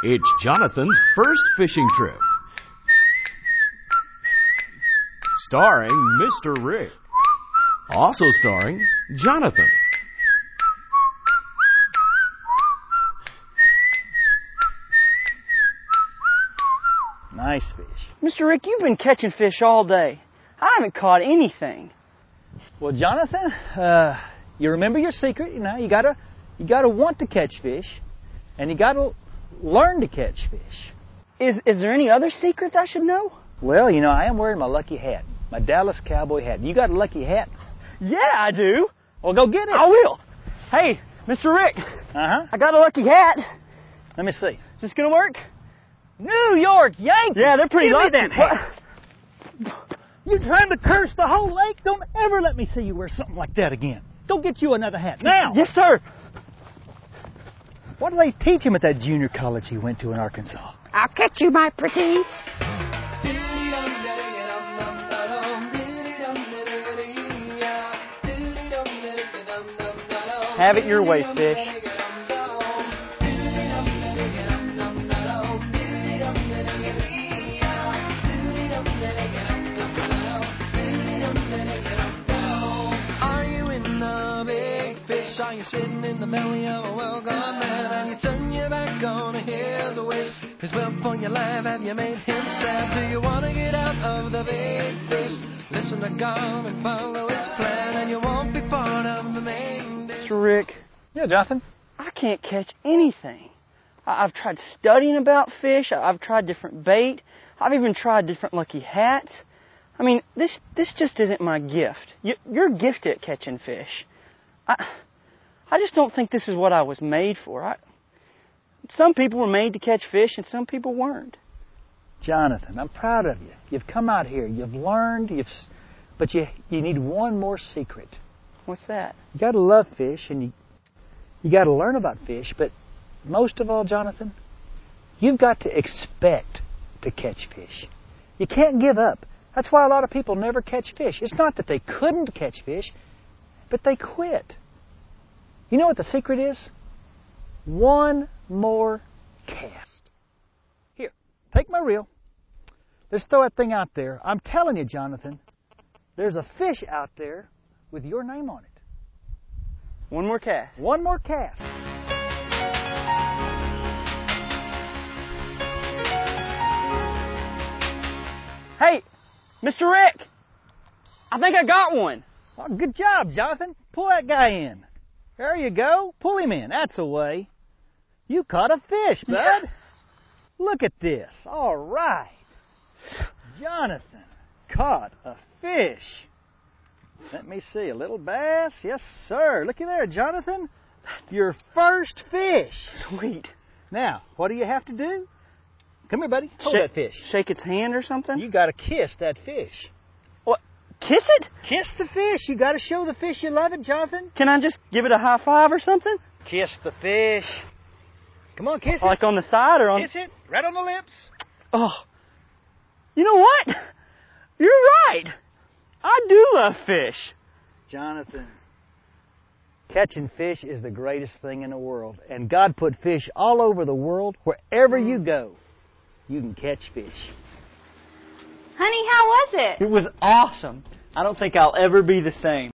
It's Jonathan's first fishing trip. Starring Mr. Rick. Also starring Jonathan. Nice fish. Mr. Rick, you've been catching fish all day. I haven't caught anything. Well, Jonathan, you remember your secret. You gotta want to catch fish, and you gotta learn to catch fish. Is there any other secrets I should know? Well, I am wearing my lucky hat, my Dallas Cowboy hat. You got a lucky hat? Yeah, I do. Well, go get it. I will. Hey, Mr. Rick. Uh-huh. I got a lucky hat. Let me see. Is this gonna work? New York Yankees. Yeah, they're pretty lucky. Give me that hat. You trying to curse the whole lake? Don't ever let me see you wear something like that again. Go get you another hat now. Yes, sir. What do they teach him at that junior college he went to in Arkansas? I'll catch you, my pretty. Have it your way, fish. Are you sitting in the belly of a well-gone man, and you turn your back on his wish? His will for your life, have you made him sad? Do you want to get out of the big fish? Listen to God and follow his plan, and you won't be part of the main dish. Mr. Rick. Yeah, Jonathan? I can't catch anything. I've tried studying about fish. I've tried different bait. I've even tried different lucky hats. I mean, this just isn't my gift. You're gifted at catching fish. I just don't think this is what I was made for. Some people were made to catch fish and some people weren't. Jonathan, I'm proud of you. You've come out here, you've learned, but you need one more secret. What's that? You got to love fish and you got to learn about fish, but most of all, Jonathan, you've got to expect to catch fish. You can't give up. That's why a lot of people never catch fish. It's not that they couldn't catch fish, but they quit. You know what the secret is? One more cast. Here, take my reel. Let's throw that thing out there. I'm telling you, Jonathan, there's a fish out there with your name on it. One more cast. One more cast. Hey, Mr. Rick, I think I got one. Oh, good job, Jonathan. Pull that guy in. There you go. Pull him in. That's the way. You caught a fish, bud. Look at this. All right. Jonathan caught a fish. Let me see. A little bass. Yes, sir. Looky there, Jonathan. Your first fish. Sweet. Now, what do you have to do? Come here, buddy. Hold that fish. Shake its hand or something? You got to kiss that fish. What? Kiss it? Kiss the fish. You got to show the fish you love it, Jonathan. Can I just give it a high five or something? Kiss the fish. Come on, kiss it. Like on the side or on... Kiss it. Right on the lips. Oh. You know what? You're right. I do love fish. Jonathan, catching fish is the greatest thing in the world. And God put fish all over the world. Wherever you go, you can catch fish. Honey, how was it? It was awesome. I don't think I'll ever be the same.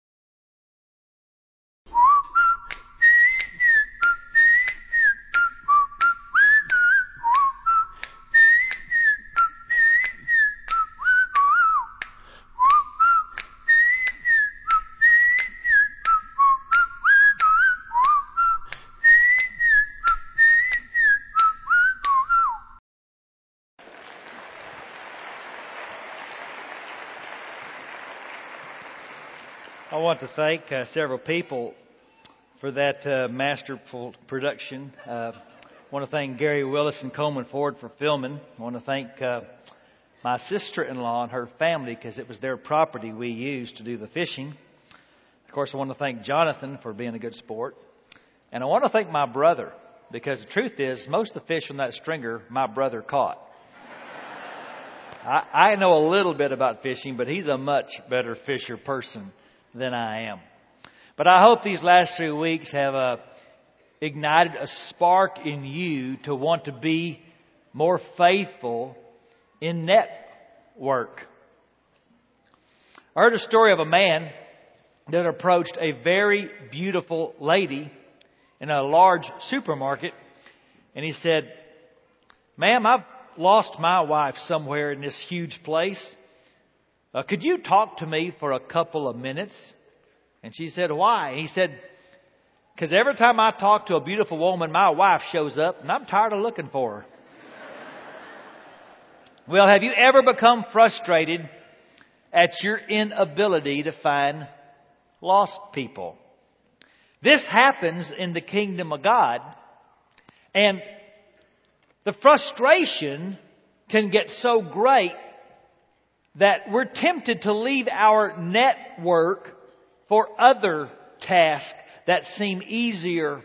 I want to thank several people for that masterful production. I want to thank Gary Willis and Coleman Ford for filming. I want to thank my sister-in-law and her family because it was their property we used to do the fishing. Of course, I want to thank Jonathan for being a good sport. And I want to thank my brother because the truth is most of the fish on that stringer my brother caught. I know a little bit about fishing, but he's a much better fisher person than I am. But I hope these last 3 weeks have ignited a spark in you to want to be more faithful in network. I heard a story of a man that approached a very beautiful lady in a large supermarket, and he said, "Ma'am, I've lost my wife somewhere in this huge place. Could you talk to me for a couple of minutes?" And she said, "Why?" And he said, "Because every time I talk to a beautiful woman, my wife shows up, and I'm tired of looking for her." Well, have you ever become frustrated at your inability to find lost people? This happens in the kingdom of God, and the frustration can get so great that we're tempted to leave our network for other tasks that seem easier.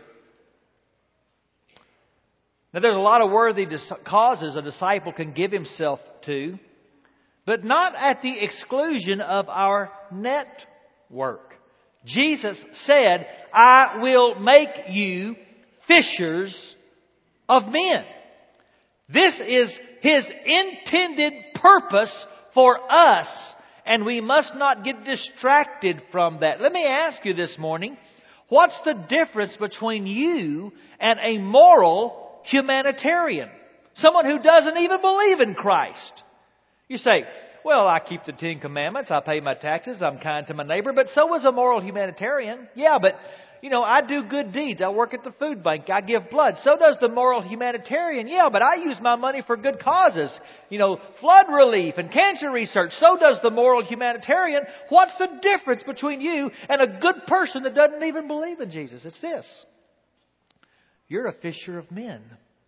Now, there's a lot of worthy causes a disciple can give himself to, but not at the exclusion of our network. Jesus said, "I will make you fishers of men." This is His intended purpose for us, and we must not get distracted from that. Let me ask you this morning, what's the difference between you and a moral humanitarian? Someone who doesn't even believe in Christ. You say, "Well, I keep the 10 Commandments, I pay my taxes, I'm kind to my neighbor," but so is a moral humanitarian. Yeah, but I do good deeds. I work at the food bank. I give blood. So does the moral humanitarian. Yeah, but I use my money for good causes. Flood relief and cancer research. So does the moral humanitarian. What's the difference between you and a good person that doesn't even believe in Jesus? It's this. You're a fisher of men.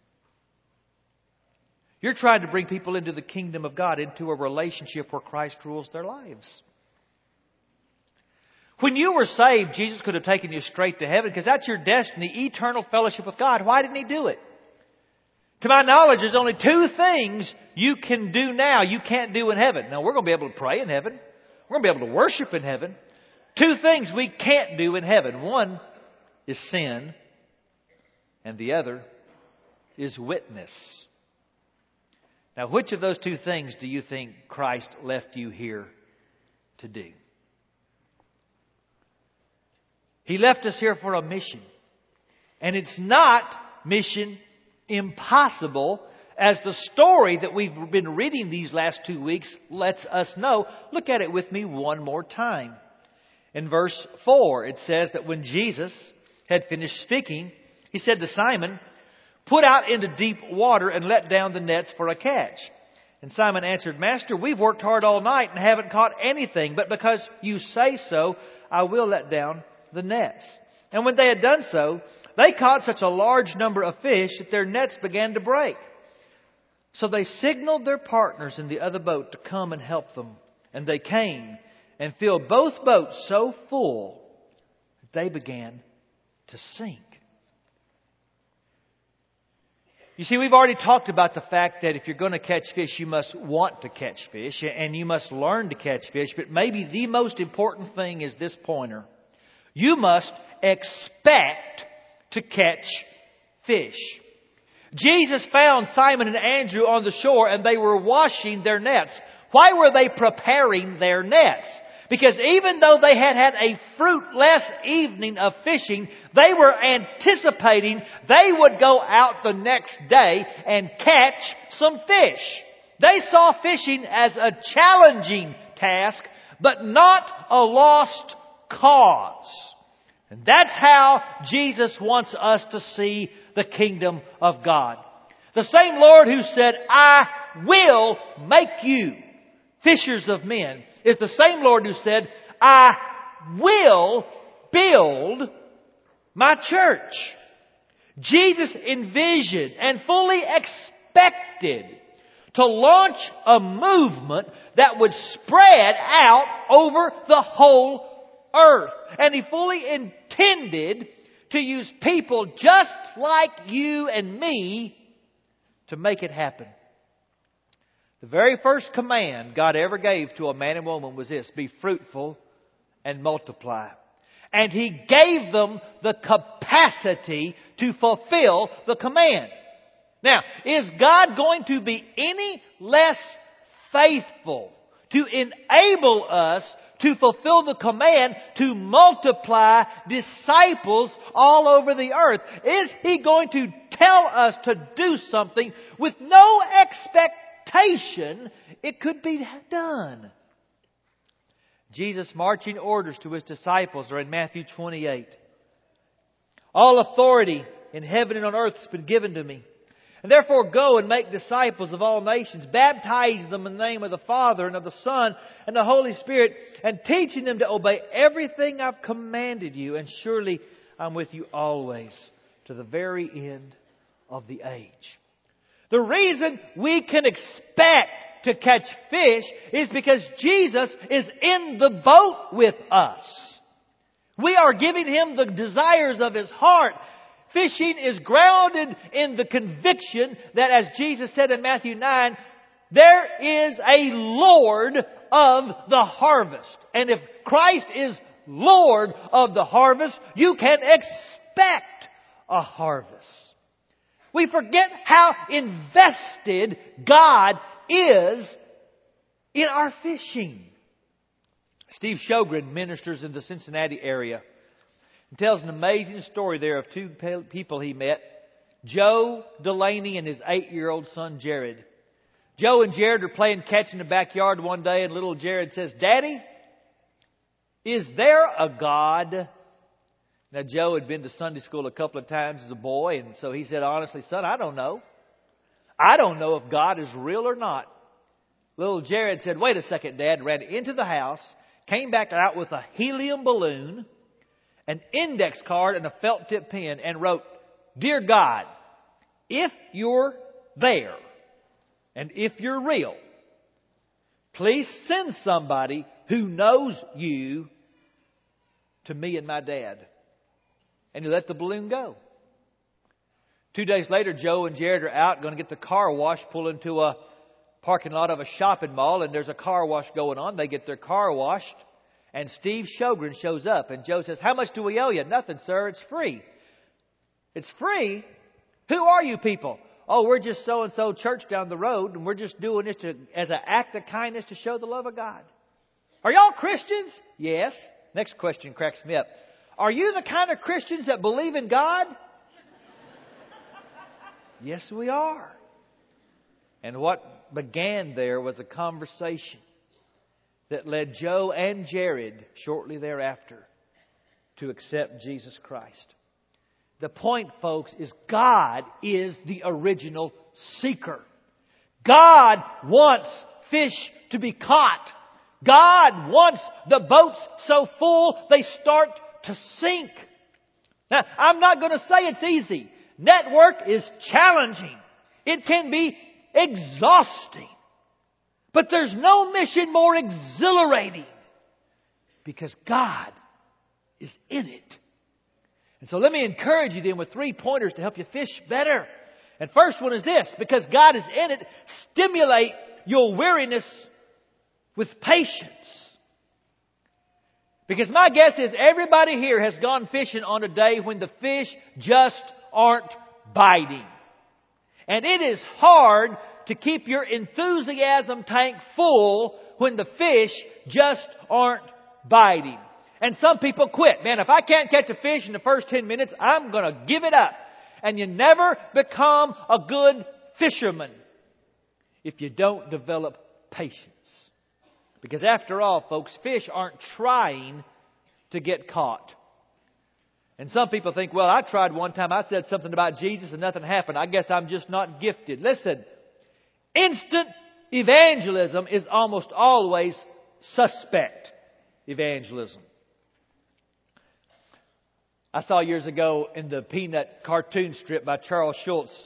You're trying to bring people into the kingdom of God, into a relationship where Christ rules their lives. When you were saved, Jesus could have taken you straight to heaven because that's your destiny, eternal fellowship with God. Why didn't He do it? To my knowledge, there's only 2 things you can do now you can't do in heaven. Now, we're going to be able to pray in heaven. We're going to be able to worship in heaven. 2 things we can't do in heaven. One is sin, and the other is witness. Now, which of those 2 things do you think Christ left you here to do? He left us here for a mission. And it's not mission impossible, as the story that we've been reading these last 2 weeks lets us know. Look at it with me one more time. In verse 4, it says that when Jesus had finished speaking, He said to Simon, "Put out into deep water and let down the nets for a catch." And Simon answered, "Master, we've worked hard all night and haven't caught anything, but because you say so, I will let down the nets." And when they had done so, they caught such a large number of fish that their nets began to break. So they signaled their partners in the other boat to come and help them. And they came and filled both boats so full that they began to sink. You see, we've already talked about the fact that if you're going to catch fish, you must want to catch fish and you must learn to catch fish. But maybe the most important thing is this pointer. You must expect to catch fish. Jesus found Simon and Andrew on the shore and they were washing their nets. Why were they preparing their nets? Because even though they had had a fruitless evening of fishing, they were anticipating they would go out the next day and catch some fish. They saw fishing as a challenging task, but not a lost cause. And that's how Jesus wants us to see the kingdom of God. The same Lord who said, "I will make you fishers of men," is the same Lord who said, "I will build my church." Jesus envisioned and fully expected to launch a movement that would spread out over the whole earth. And He fully intended to use people just like you and me to make it happen. The very first command God ever gave to a man and woman was this: be fruitful and multiply. And He gave them the capacity to fulfill the command. Now, is God going to be any less faithful to enable us to fulfill the command to multiply disciples all over the earth? Is He going to tell us to do something with no expectation it could be done? Jesus' marching orders to His disciples are in Matthew 28. All authority in heaven and on earth has been given to me. And therefore go and make disciples of all nations, baptize them in the name of the Father and of the Son and the Holy Spirit, and teaching them to obey everything I've commanded you. And surely I'm with you always to the very end of the age. The reason we can expect to catch fish is because Jesus is in the boat with us. We are giving Him the desires of His heart. Fishing is grounded in the conviction that, as Jesus said in Matthew 9, there is a Lord of the harvest. And if Christ is Lord of the harvest, you can expect a harvest. We forget how invested God is in our fishing. Steve Sjogren ministers in the Cincinnati area and tells an amazing story there of two people he met, Joe Delaney and his 8-year-old son Jared. Joe and Jared are playing catch in the backyard one day, and little Jared says, "Daddy, is there a God?" Now, Joe had been to Sunday school a couple of times as a boy, and so he said, "Honestly, son, I don't know. I don't know if God is real or not." Little Jared said, "Wait a second, Dad," ran into the house, came back out with a helium balloon, an index card, and a felt tip pen, and wrote, "Dear God, if you're there, and if you're real, please send somebody who knows you to me and my dad." And he let the balloon go. 2 days later, Joe and Jared are out going to get the car wash, pull into a parking lot of a shopping mall, and there's a car wash going on. They get their car washed, and Steve Sjogren shows up, and Joe says, "How much do we owe you?" "Nothing, sir. It's free." "It's free? Who are you people?" "Oh, we're just so-and-so church down the road, and we're just doing this as an act of kindness to show the love of God." "Are y'all Christians?" "Yes." Next question cracks me up. "Are you the kind of Christians that believe in God?" "Yes, we are." And what began there was a conversation that led Joe and Jared shortly thereafter to accept Jesus Christ. The point, folks, is God is the original seeker. God wants fish to be caught. God wants the boats so full they start to sink. Now, I'm not going to say it's easy. Network is challenging. It can be exhausting. But there's no mission more exhilarating because God is in it. And so let me encourage you then with 3 pointers to help you fish better. And first one is this: because God is in it, stimulate your weariness with patience. Because my guess is everybody here has gone fishing on a day when the fish just aren't biting. And it is hard to keep your enthusiasm tank full when the fish just aren't biting. And some people quit. "Man, if I can't catch a fish in the first 10 minutes, I'm going to give it up." And you never become a good fisherman if you don't develop patience. Because after all, folks, fish aren't trying to get caught. And some people think, "Well, I tried one time. I said something about Jesus and nothing happened. I guess I'm just not gifted." Listen, instant evangelism is almost always suspect evangelism. I saw years ago in the Peanut cartoon strip by Charles Schulz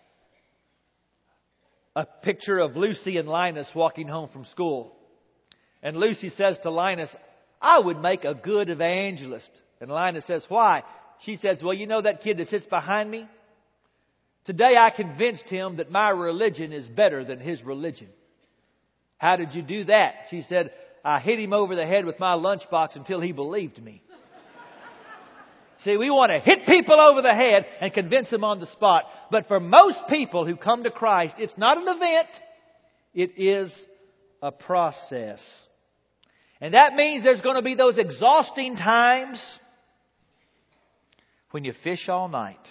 a picture of Lucy and Linus walking home from school. And Lucy says to Linus, "I would make a good evangelist." And Linus says, "Why?" She says, "Well, you know that kid that sits behind me? Today I convinced him that my religion is better than his religion." "How did you do that?" She said, "I hit him over the head with my lunchbox until he believed me." See, we want to hit people over the head and convince them on the spot. But for most people who come to Christ, it's not an event. It is a process. And that means there's going to be those exhausting times when you fish all night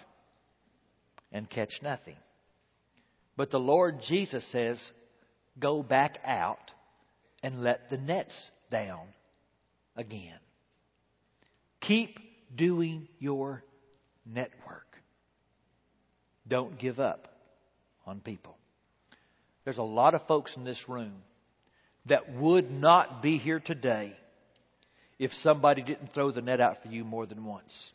and catch nothing. But the Lord Jesus says, go back out and let the nets down again. Keep doing your network. Don't give up on people. There's a lot of folks in this room that would not be here today if somebody didn't throw the net out for you more than once.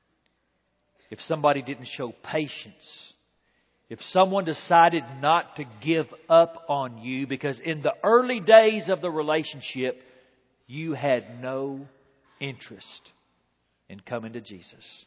If somebody didn't show patience. If someone decided not to give up on you because in the early days of the relationship, you had no interest in coming to Jesus.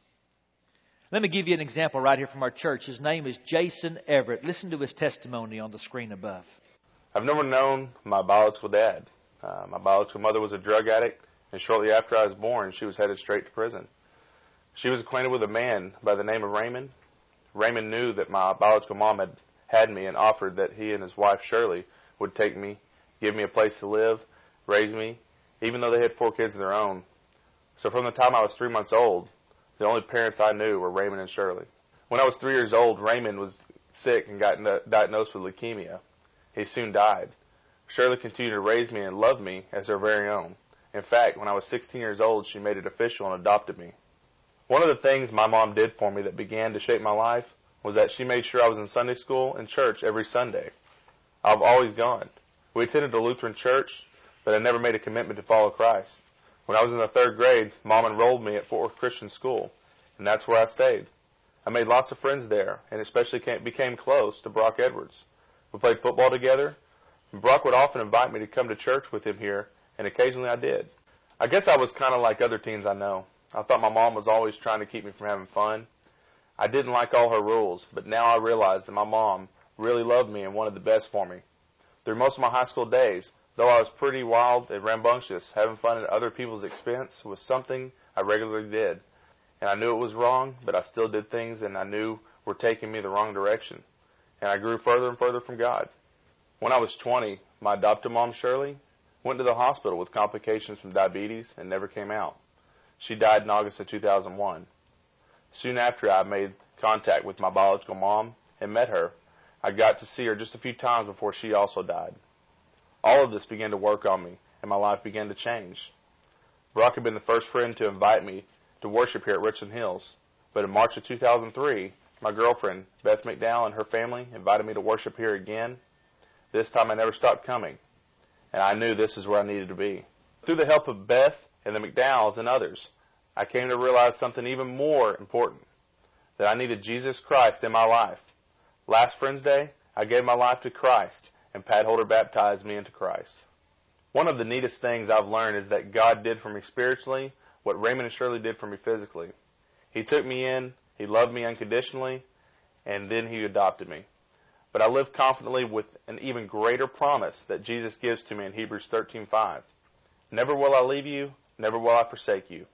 Let me give you an example right here from our church. His name is Jason Everett. Listen to his testimony on the screen above. I've never known my biological dad. My biological mother was a drug addict, and shortly after I was born, she was headed straight to prison. She was acquainted with a man by the name of Raymond. Raymond knew that my biological mom had me and offered that he and his wife Shirley would take me, give me a place to live, raise me, even though they had 4 kids of their own. So from the time I was 3 months old, the only parents I knew were Raymond and Shirley. When I was 3 years old, Raymond was sick and got diagnosed with leukemia. He soon died. Shirley continued to raise me and love me as her very own. In fact, when I was 16 years old, she made it official and adopted me. One of the things my mom did for me that began to shape my life was that she made sure I was in Sunday school and church every Sunday. I've always gone. We attended a Lutheran church, but I never made a commitment to follow Christ. When I was in the 3rd grade, Mom enrolled me at Fort Worth Christian School, and that's where I stayed. I made lots of friends there, and especially became close to Brock Edwards. We played football together, and Brock would often invite me to come to church with him here, and occasionally I did. I guess I was kind of like other teens I know. I thought my mom was always trying to keep me from having fun. I didn't like all her rules, but now I realize that my mom really loved me and wanted the best for me. Through most of my high school days, though I was pretty wild and rambunctious, having fun at other people's expense was something I regularly did. And I knew it was wrong, but I still did things and I knew were taking me the wrong direction. And I grew further and further from God. When I was 20, my adopted mom, Shirley, went to the hospital with complications from diabetes and never came out. She died in August of 2001. Soon after I made contact with my biological mom and met her, I got to see her just a few times before she also died. All of this began to work on me, and my life began to change. Brock had been the first friend to invite me to worship here at Richland Hills, but in March of 2003, my girlfriend, Beth McDowell, and her family invited me to worship here again. This time I never stopped coming, and I knew this is where I needed to be. Through the help of Beth and the McDowells and others, I came to realize something even more important, that I needed Jesus Christ in my life. Last Friends Day, I gave my life to Christ, and Pat Holder baptized me into Christ. One of the neatest things I've learned is that God did for me spiritually what Raymond and Shirley did for me physically. He took me in, He loved me unconditionally, and then He adopted me. But I live confidently with an even greater promise that Jesus gives to me in Hebrews 13:5. Never will I leave you, never will I forsake you.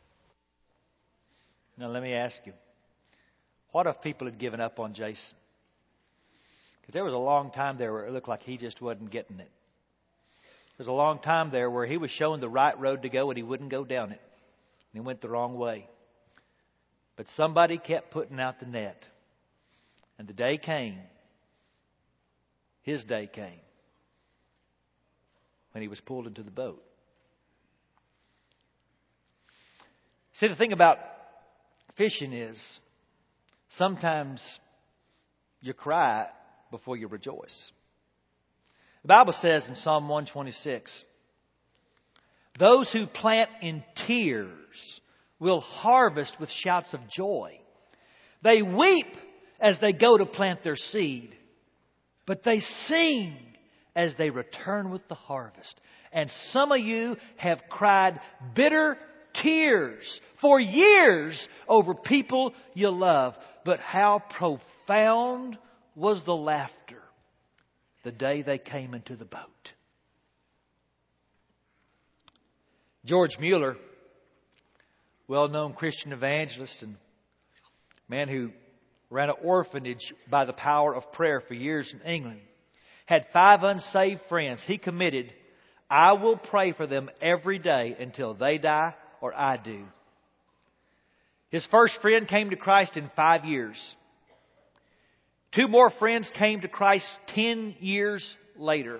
Now let me ask you, what if people had given up on Jason? Because there was a long time there where it looked like he just wasn't getting it. There was a long time there where he was showing the right road to go and he wouldn't go down it. And he went the wrong way. But somebody kept putting out the net. And the day came, his day came, when he was pulled into the boat. See, the thing about fishing is sometimes you cry before you rejoice. The Bible says in Psalm 126, those who plant in tears will harvest with shouts of joy. They weep as they go to plant their seed, but they sing as they return with the harvest. And some of you have cried bitter tears for years over people you love. But how profound was the laughter the day they came into the boat. George Mueller well-known Christian evangelist and man who ran an orphanage by the power of prayer for years in England, had 5 unsaved friends. He committed, I will pray for them every day until they die or I do. His first friend came to Christ in 5 years. 2 more friends came to Christ 10 years later.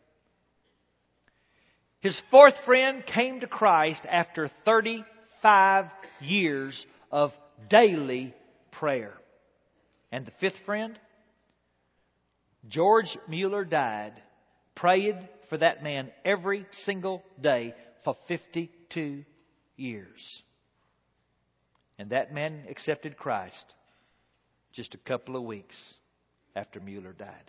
His 4th friend came to Christ after 35 years of daily prayer. And the 5th friend, George Mueller, died praying for that man every single day for 52 years. And that man accepted Christ just a couple of weeks after Mueller died.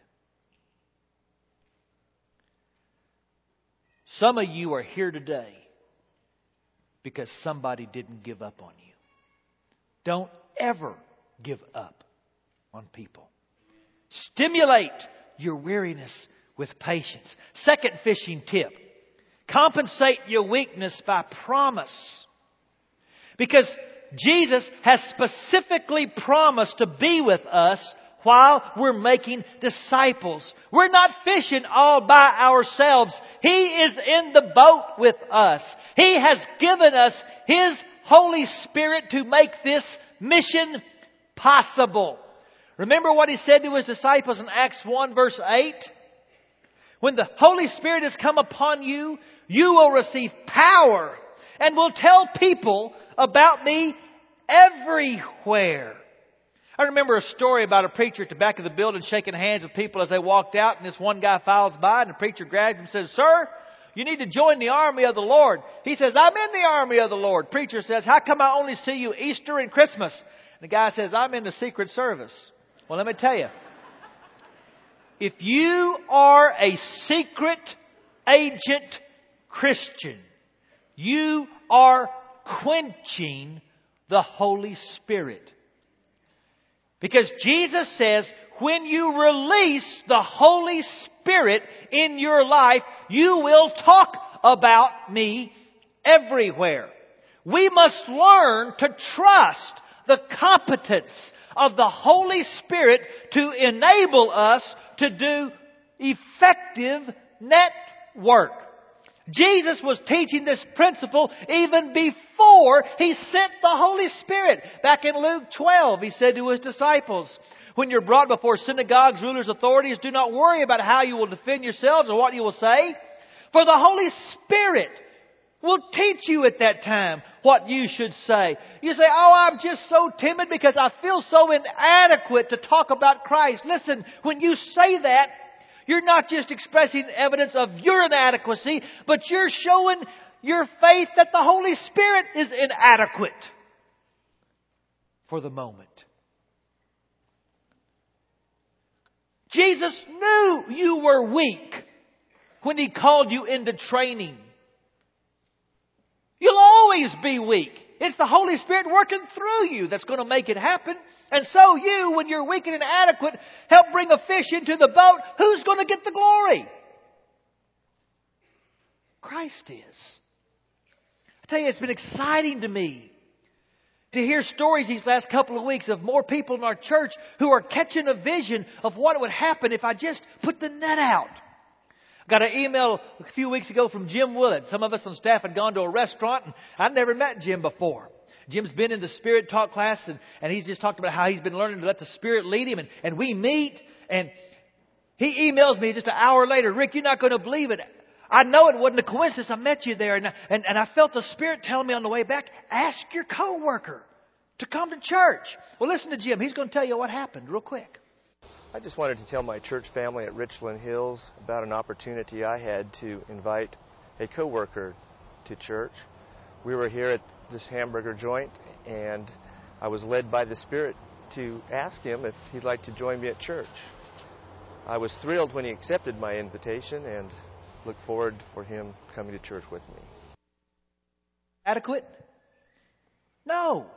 Some of you are here today because somebody didn't give up on you. Don't ever give up on people. Stimulate your weariness with patience. Second fishing tip. Compensate your weakness by promise. Because Jesus has specifically promised to be with us while we're making disciples. We're not fishing all by ourselves. He is in the boat with us. He has given us His Holy Spirit to make this mission possible. Remember what He said to His disciples in Acts 1 verse 8? When the Holy Spirit has come upon you, you will receive power and will tell people about me everywhere. I remember a story about a preacher at the back of the building shaking hands with people as they walked out, and this one guy files by and the preacher grabs him and says, "Sir, you need to join the army of the Lord." He says, "I'm in the army of the Lord." Preacher says, "How come I only see you Easter and Christmas?" And the guy says, "I'm in the Secret Service." Well, let me tell you, if you are a secret agent Christian, you are quenching the Holy Spirit. Because Jesus says, when you release the Holy Spirit in your life, you will talk about me everywhere. We must learn to trust the competence of the Holy Spirit to enable us to do effective network. Jesus was teaching this principle even before He sent the Holy Spirit. Back in Luke 12, He said to His disciples, when you're brought before synagogues, rulers, authorities, do not worry about how you will defend yourselves or what you will say. For the Holy Spirit will teach you at that time what you should say. You say, "Oh, I'm just so timid because I feel so inadequate to talk about Christ." Listen, when you say that, you're not just expressing evidence of your inadequacy, but you're showing your faith that the Holy Spirit is inadequate for the moment. Jesus knew you were weak when He called you into training. You'll always be weak. It's the Holy Spirit working through you that's going to make it happen. And so you, when you're weak and inadequate, help bring a fish into the boat. Who's going to get the glory? Christ is. I tell you, it's been exciting to me to hear stories these last couple of weeks of more people in our church who are catching a vision of what would happen if I just put the net out. Got an email a few weeks ago from Jim Willett. Some of us on staff had gone to a restaurant, and I'd never met Jim before. Jim's been in the Spirit Talk class, and he's just talked about how he's been learning to let the Spirit lead him. And we meet, and he emails me just an hour later, "Rick, you're not going to believe it. I know it wasn't a coincidence. I met you there, and I felt the Spirit telling me on the way back, ask your coworker to come to church." Well, listen to Jim. He's going to tell you what happened real quick. I just wanted to tell my church family at Richland Hills about an opportunity I had to invite a coworker to church. We were here at this hamburger joint, and I was led by the Spirit to ask him if he'd like to join me at church. I was thrilled when he accepted my invitation and look forward for him coming to church with me. Adequate? No.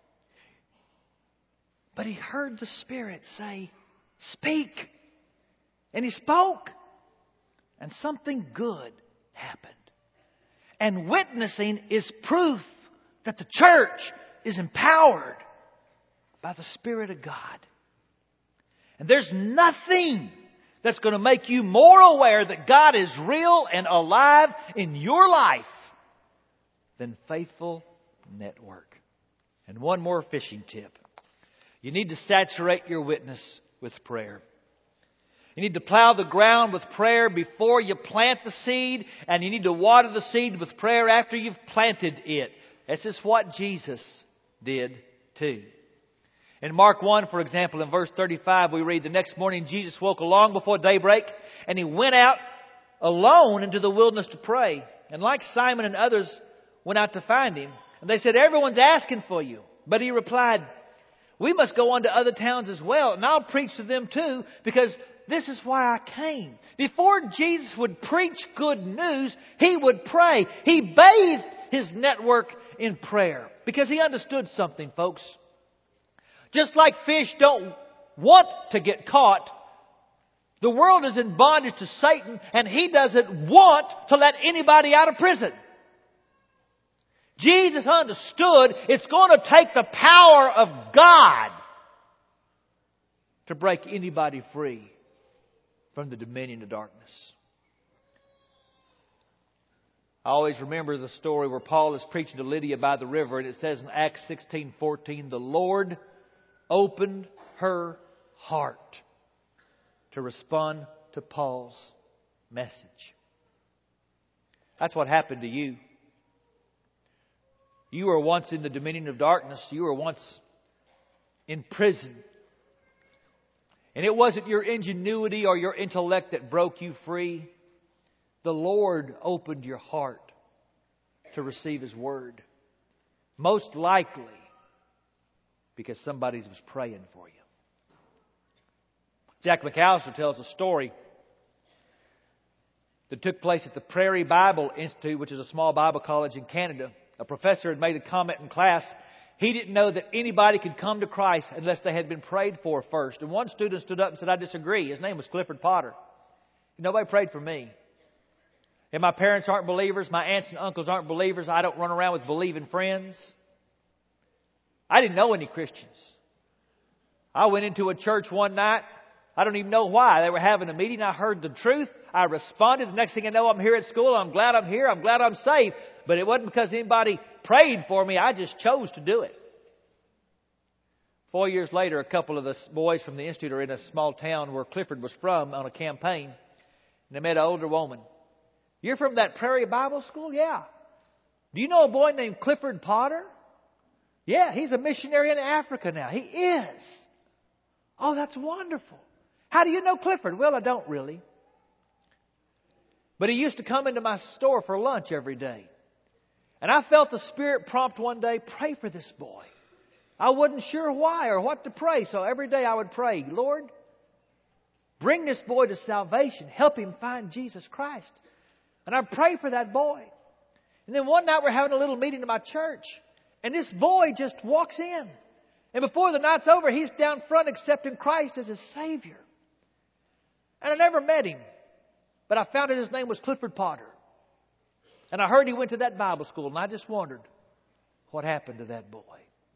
But he heard the Spirit say, "Speak." And he spoke. And something good happened. And witnessing is proof that the church is empowered by the Spirit of God. And there's nothing that's going to make you more aware that God is real and alive in your life than Faithful Network. And one more fishing tip. You need to saturate your witness with prayer. You need to plow the ground with prayer before you plant the seed, and you need to water the seed with prayer after you've planted it. This is what Jesus did too. In Mark 1, for example, in verse 35, we read, the next morning Jesus woke long before daybreak, and He went out alone into the wilderness to pray. And like Simon and others went out to find Him. And they said, everyone's asking for you. But He replied, we must go on to other towns as well, and I'll preach to them too, because this is why I came. Before Jesus would preach good news, He would pray. He bathed His network in prayer because He understood something, folks. Just like fish don't want to get caught, the world is in bondage to Satan, and he doesn't want to let anybody out of prison. Jesus understood it's going to take the power of God to break anybody free from the dominion of darkness. I always remember the story where Paul is preaching to Lydia by the river, and it says in Acts 16:14, the Lord opened her heart to respond to Paul's message. That's what happened to you. You were once in the dominion of darkness. You were once in prison. And it wasn't your ingenuity or your intellect that broke you free. The Lord opened your heart to receive His Word. Most likely because somebody was praying for you. Jack McAllister tells a story that took place at the Prairie Bible Institute, which is a small Bible college in Canada. A professor had made a comment in class. He didn't know that anybody could come to Christ unless they had been prayed for first. And one student stood up and said, I disagree. His name was Clifford Potter. Nobody prayed for me. And my parents aren't believers. My aunts and uncles aren't believers. I don't run around with believing friends. I didn't know any Christians. I went into a church one night. I don't even know why. They were having a meeting. I heard the truth. I responded. The next thing I know, I'm here at school. I'm glad I'm here. I'm glad I'm saved. But it wasn't because anybody prayed for me. I just chose to do it. 4 years later, a couple of the boys from the Institute are in a small town where Clifford was from on a campaign. And they met an older woman. You're from that Prairie Bible School? Yeah. Do you know a boy named Clifford Potter? Yeah, he's a missionary in Africa now. He is. Oh, that's wonderful. How do you know Clifford? Well, I don't really. But he used to come into my store for lunch every day. And I felt the Spirit prompt one day, pray for this boy. I wasn't sure why or what to pray. So every day I would pray, Lord, bring this boy to salvation. Help him find Jesus Christ. And I'd pray for that boy. And then one night we're having a little meeting in my church. And this boy just walks in. And before the night's over, he's down front accepting Christ as his Savior. And I never met him. But I found out his name was Clifford Potter. And I heard he went to that Bible school. And I just wondered what happened to that boy.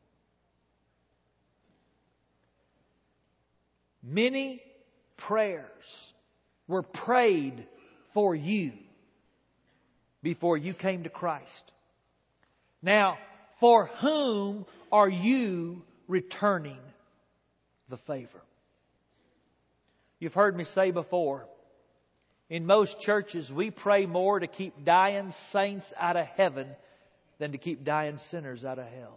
Many prayers were prayed for you before you came to Christ. Now, for whom are you returning the favor? You've heard me say before, in most churches we pray more to keep dying saints out of heaven than to keep dying sinners out of hell.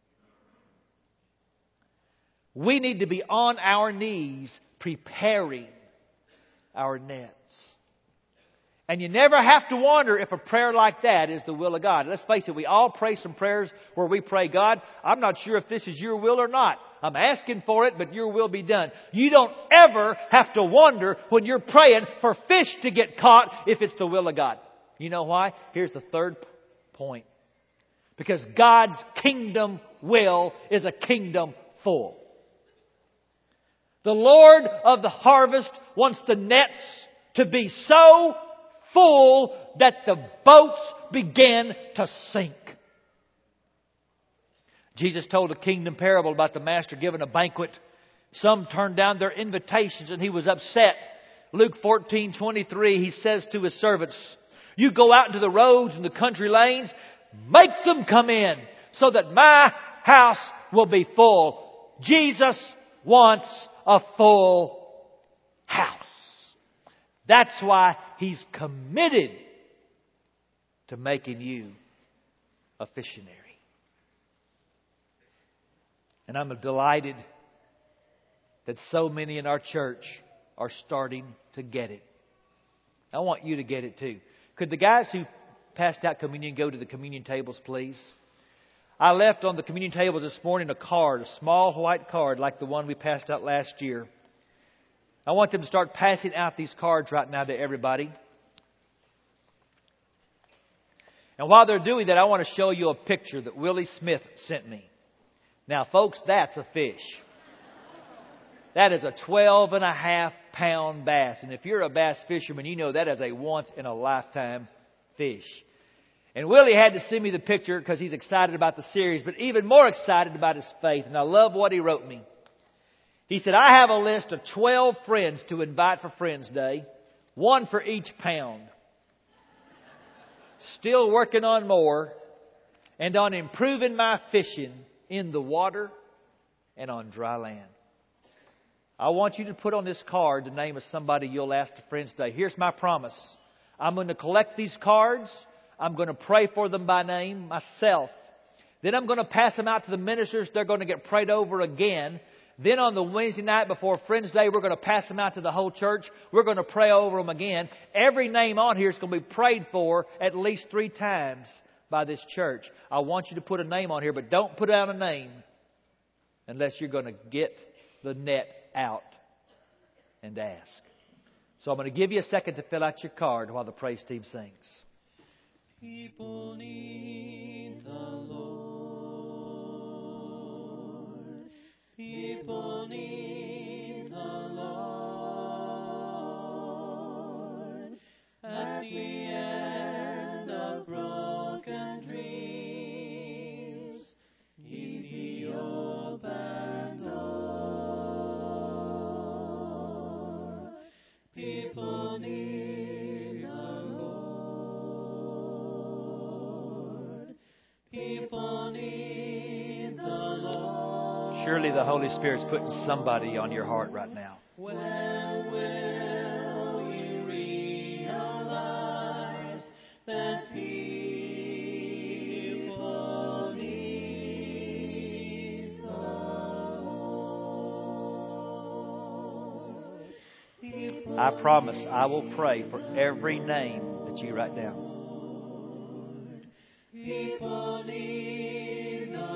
We need to be on our knees preparing our nets. And you never have to wonder if a prayer like that is the will of God. Let's face it, we all pray some prayers where we pray, God, I'm not sure if this is your will or not. I'm asking for it, but your will be done. You don't ever have to wonder when you're praying for fish to get caught if it's the will of God. You know why? Here's the third point. Because God's kingdom will is a kingdom full. The Lord of the harvest wants the nets to be so full that the boats begin to sink. Jesus told a kingdom parable about the master giving a banquet. Some turned down their invitations and he was upset. Luke 14:23, he says to his servants, you go out into the roads and the country lanes, make them come in so that my house will be full. Jesus wants a full house. That's why He's committed to making you a missionary. And I'm delighted that so many in our church are starting to get it. I want you to get it too. Could the guys who passed out communion go to the communion tables, please? I left on the communion tables this morning a card, a small white card like the one we passed out last year. I want them to start passing out these cards right now to everybody. And while they're doing that, I want to show you a picture that Willie Smith sent me. Now, folks, that's a fish. That is a 12.5-pound bass. And if you're a bass fisherman, you know that is a once-in-a-lifetime fish. And Willie had to send me the picture because he's excited about the series, but even more excited about his faith. And I love what he wrote me. He said, I have a list of 12 friends to invite for Friends Day, one for each pound. Still working on more and on improving my fishing in the water and on dry land. I want you to put on this card the name of somebody you'll ask to Friends Day. Here's my promise. I'm going to collect these cards. I'm going to pray for them by name myself. Then I'm going to pass them out to the ministers. They're going to get prayed over again. Then on the Wednesday night before Friends Day, we're going to pass them out to the whole church. We're going to pray over them again. Every name on here is going to be prayed for at least 3 times by this church. I want you to put a name on here, but don't put out a name unless you're going to get the net out and ask. So I'm going to give you a second to fill out your card while the praise team sings. People need the Lord. People need the Lord. At the end of broken dreams, He's the open door. People need the Lord. People need the Lord. Surely the Holy Spirit's putting somebody on your heart right now. When will we realize that people need the Lord? I promise I will pray for every name that you write down. People need the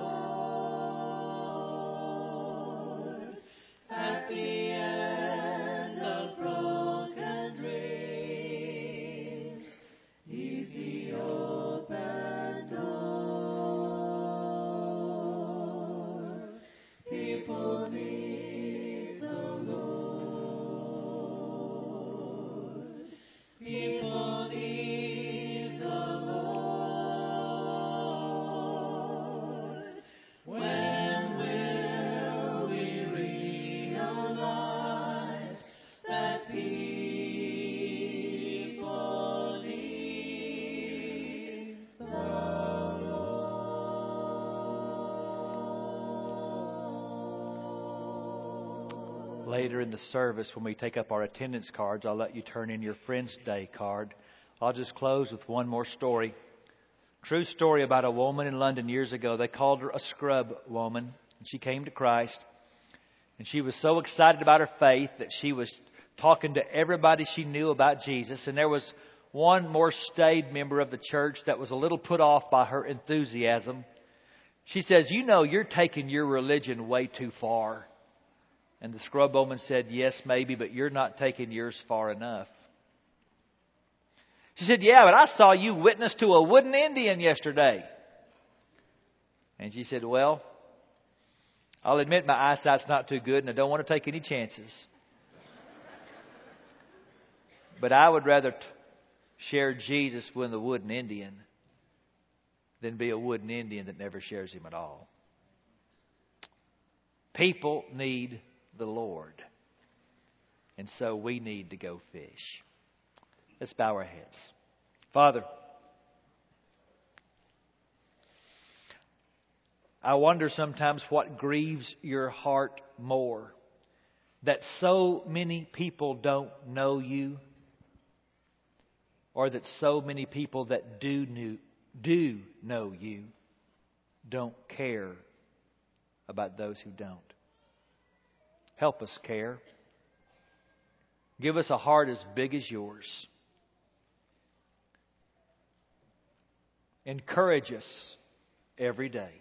Lord. At the end of broken dreams, He's the open door. People need the Lord. People need the Lord. When will we realize that people need the Lord? Later in the service, when we take up our attendance cards, I'll let you turn in your Friends Day card. I'll just close with one more story. True story about a woman in London years ago. They called her a scrub woman. And she came to Christ. And she was so excited about her faith that she was talking to everybody she knew about Jesus. And there was one more staid member of the church that was a little put off by her enthusiasm. She says, you know, you're taking your religion way too far. And the scrub woman said, yes, maybe, but you're not taking yours far enough. She said, yeah, but I saw you witness to a wooden Indian yesterday. And she said, well, I'll admit my eyesight's not too good and I don't want to take any chances. But I would rather share Jesus with a wooden Indian than be a wooden Indian that never shares Him at all. People need the Lord. And so we need to go fish. Let's bow our heads. Father, I wonder sometimes what grieves your heart more. That so many people don't know you, or that so many people that do know you don't care about those who don't. Help us care. Give us a heart as big as yours. Encourage us every day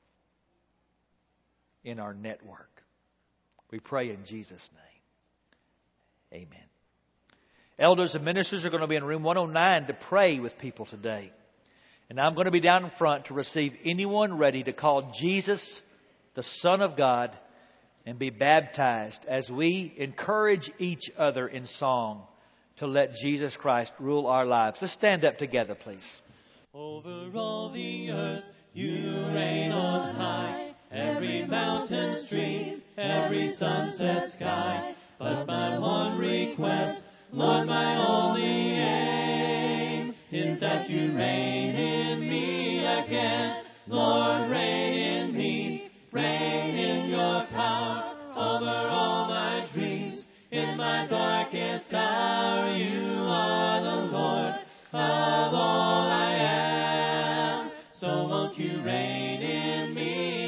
in our network. We pray in Jesus' name. Amen. Elders and ministers are going to be in room 109 to pray with people today. And I'm going to be down in front to receive anyone ready to call Jesus the Son of God and be baptized as we encourage each other in song to let Jesus Christ rule our lives. Let's stand up together, please. Over all the earth you reign on high, every mountain, stream, every sunset sky. But my one request, Lord, my only aim, is that you reign in me again. Lord, reign in me, reign in your power, over all my dreams. In my darkest hour, you are the Lord of all I am. So won't you reign in me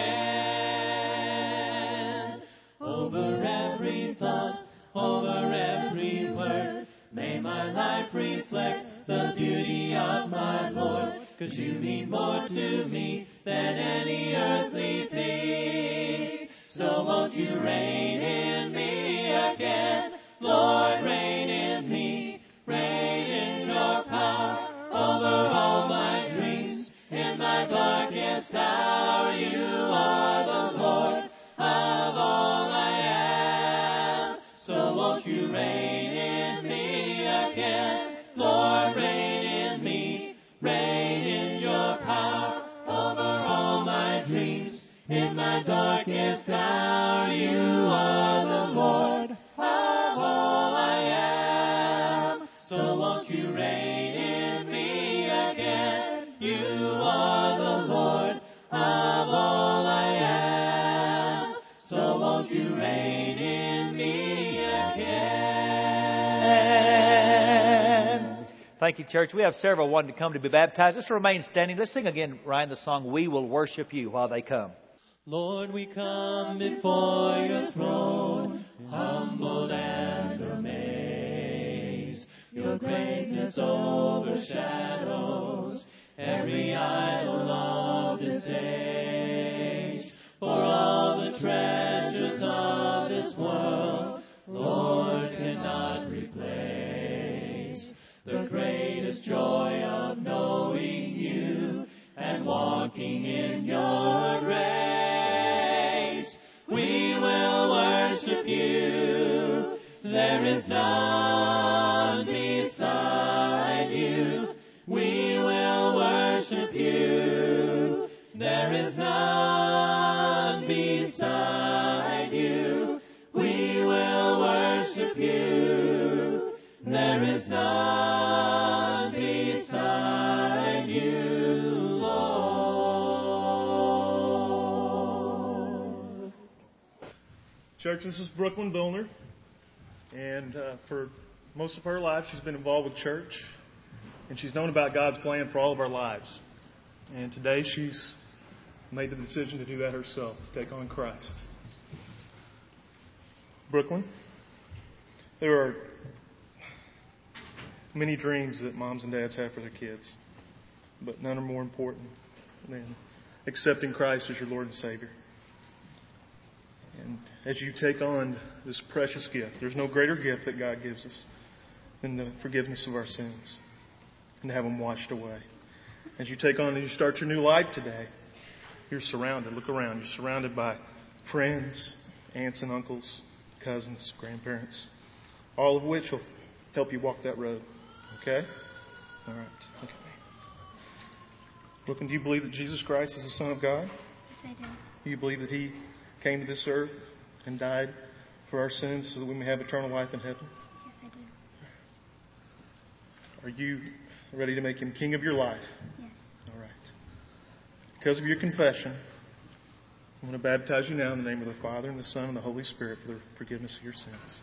again? Over every thought, over every word, may my life reflect the beauty of my Lord. 'Cause you mean more to me than any earthly thing. So won't you reign in me again? Lord, reign in me, reign in your power, over all my dreams. In my darkest hour, you are the Lord of all I am. So won't you reign in me again? Lord, reign in me, reign in your power, over all my dreams. In my darkest hour, you are the Lord of all I am. So won't you reign in me again? You are the Lord of all I am. So won't you reign in me again? Thank you, church. We have several wanting to come to be baptized. Let's remain standing. Let's sing again, Ryan, the song, We Will Worship You, while they come. Lord, we come before your throne, humbled and amazed. Your greatness overshadows every idol of this age. For all the treasures of this world, Lord, cannot replace the greatest joy of knowing you and walking in your grace. We will worship you. There is none beside you. We will worship you. There is none beside you. We will worship you. There is none beside you, Lord. Church, this is Brooklyn Billner, and for most of her life she's been involved with church, and she's known about God's plan for all of our lives. And today she's made the decision to do that herself, to take on Christ. Brooklyn, there are many dreams that moms and dads have for their kids, but none are more important than accepting Christ as your Lord and Savior. And as you take on this precious gift, there's no greater gift that God gives us than the forgiveness of our sins and to have them washed away. As you take on and you start your new life today, you're surrounded. Look around. You're surrounded by friends, aunts and uncles, cousins, grandparents, all of which will help you walk that road. Okay? All right. Okay. Look, do you believe that Jesus Christ is the Son of God? Yes, I do. Do you believe that He came to this earth and died for our sins so that we may have eternal life in heaven? Yes, I do. Are you ready to make Him king of your life? Yes. All right. Because of your confession, I'm going to baptize you now in the name of the Father, and the Son, and the Holy Spirit for the forgiveness of your sins.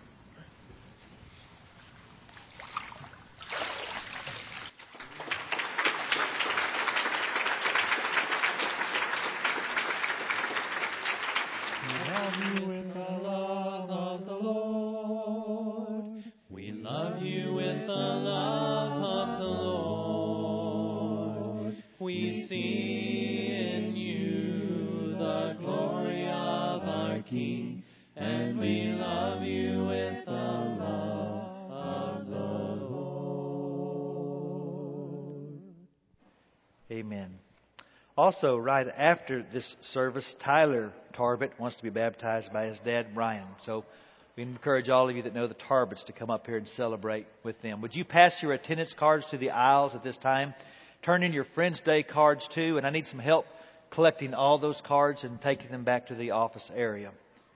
Amen. Also, right after this service, Tyler Tarbett wants to be baptized by his dad, Brian. So we encourage all of you that know the Tarbetts to come up here and celebrate with them. Would you pass your attendance cards to the aisles at this time? Turn in your Friends Day cards too, and I need some help collecting all those cards and taking them back to the office area.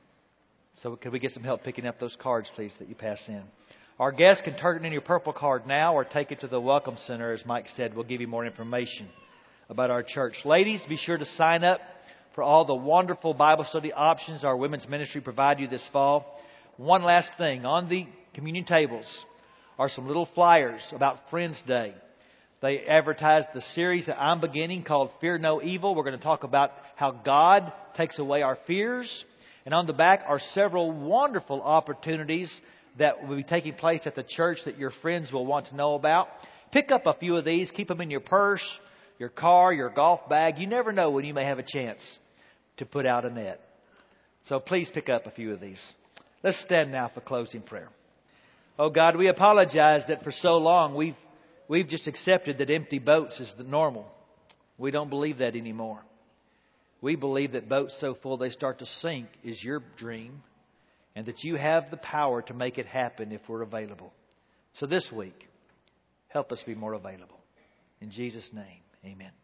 So could we get some help picking up those cards, please, that you pass in? Our guests can turn in your purple card now or take it to the Welcome Center. As Mike said, we'll give you more information about our church. Ladies, be sure to sign up for all the wonderful Bible study options our women's ministry provide you this fall. One last thing. On the communion tables are some little flyers about Friends Day. They advertise the series that I'm beginning called Fear No Evil. We're going to talk about how God takes away our fears. And on the back are several wonderful opportunities that will be taking place at the church that your friends will want to know about. Pick up a few of these. Keep them in your purse, your car, your golf bag. You never know when you may have a chance to put out a net. So please pick up a few of these. Let's stand now for closing prayer. Oh God, we apologize that for so long we've just accepted that empty boats is the normal. We don't believe that anymore. We believe that boats so full they start to sink is your dream, and that you have the power to make it happen if we're available. So this week, help us be more available. In Jesus' name, amen.